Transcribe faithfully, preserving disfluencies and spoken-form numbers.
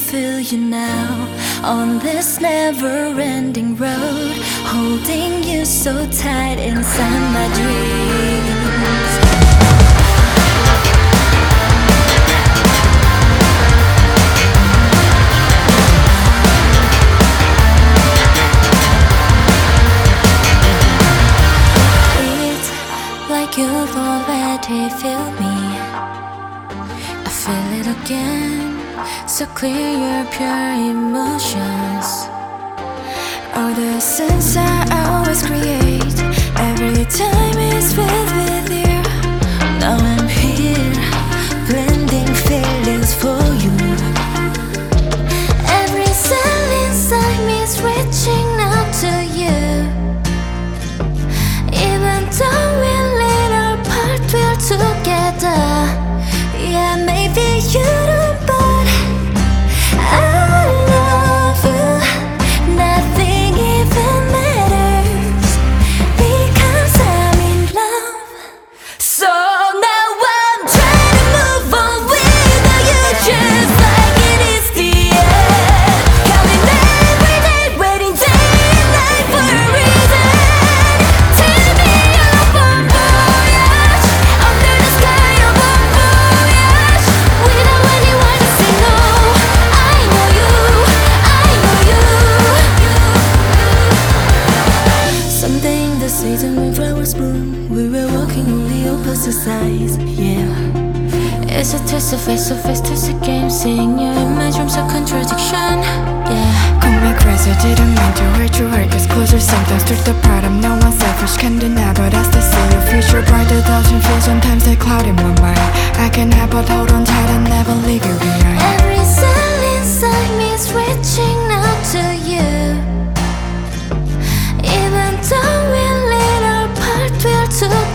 feel you now on this never-ending road, holding you so tight inside my dreams. It's like you've already felt me. I feel it again, so clear your pure emotions. All the sense I always create, every time it's filled with you. Now I'm here, blending feelings for you. Every cell inside me is reaching out to you. Even though we're little apart, we're together. Yeah, maybe you don't, but I love you. Nothing even matters because I'm in love. So now I'm trying to move on without you, just like it is the end. Counting every day, waiting day and night for a reason. Take me up on voyage under the sky of a voyage, without anyone to say no. I know you, I know you. Someday in the season when flowers bloom, we were walking on the opposite sides, yeah. It's a test of face to face, test of game. Seeing you in my dreams, a contradiction, yeah. Call me crazy, didn't mean to hurt you. Hurt gets closer, sometimes drift apart. I'm no one selfish, can't deny, but I still see your future bright. A thousand feels, sometimes they cloud in my mind. I can help but hold on tight and never leave you behind. Every cell inside me is reaching out to you. Even though we're little apart, we're together.